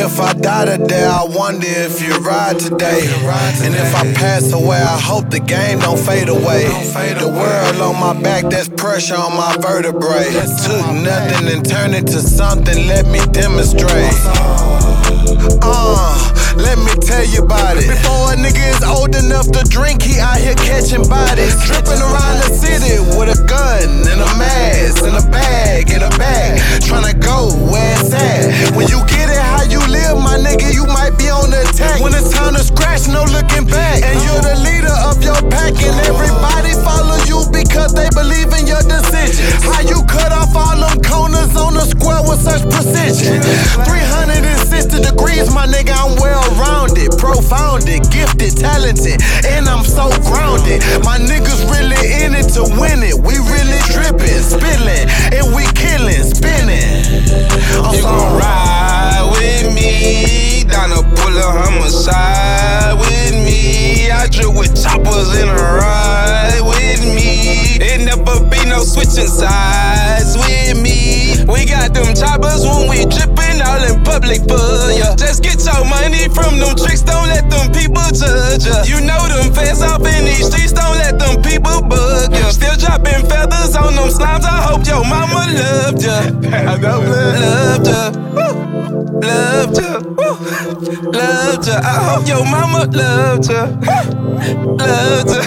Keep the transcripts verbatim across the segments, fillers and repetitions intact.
if I die today, I wonder if you ride today. And if I pass away, I hope the game don't fade away. The world on my back, that's pressure on my vertebrae. Took nothing and turned it to something, let me demonstrate. Uh, let me tell you about it. Before a nigga is old enough to drink, he out here catching bodies. Tripping around the city with a gun and a mask and a bag and a bag. Tryna go where it's at. When you get it how you live, my nigga, you might be on the attack. When it's time to scratch, no looking back. And you're the leader of your pack, and everybody follow you because they believe in your decision. How you cut off all them corners on the square with such precision. three hundred sixty degrees, my nigga, I'm well-rounded, profounded, gifted, talented, and I'm so grounded. My niggas really in it to win it. We really tripping, spilling, and we killing, spinning. I'm you gon' ride with me down a bullet homicide with me. I drill with choppers in a ride with me. It never be no switching sides with me. We got them choppers when we drippin' all in public for ya. Just get your money from them tricks, don't let them people judge ya. You know them fans off in these streets, don't let them people bug ya. Still dropping feathers on them slimes, I hope your mama loved ya. Loved ya, loved ya, loved ya. I hope your mama loved ya, loved ya.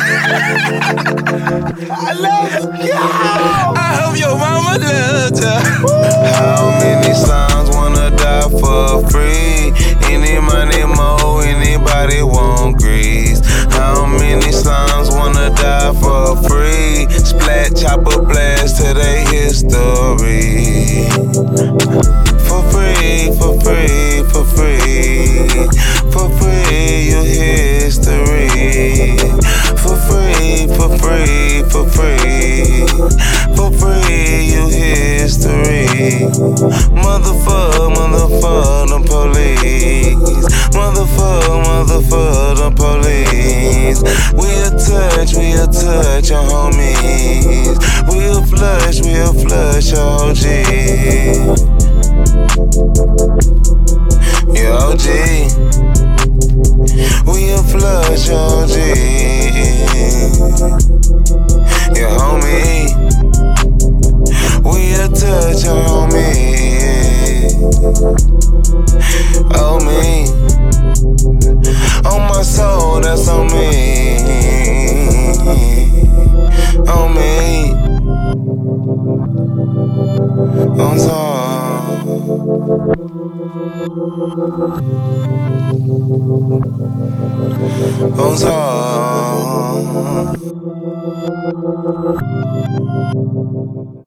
I love you. I hope your mama loved ya. How many slimes wanna die for free? Any money more, anybody want grease? How many slimes wanna die for free? Splat, chopper blast to their history. For free, for free, for free. For free, your history. For free, for free, for free. For free, your history. Motherfuck, motherfuck, the police. Motherfuck, motherfuck, the police. We'll touch, we'll touch your homies. We'll flush, we'll flush your O G. Your O G. We'll flush your O G. Your homie. We'll touch your homie. Oh me. On my soul, that's on me. On me. On top. On top.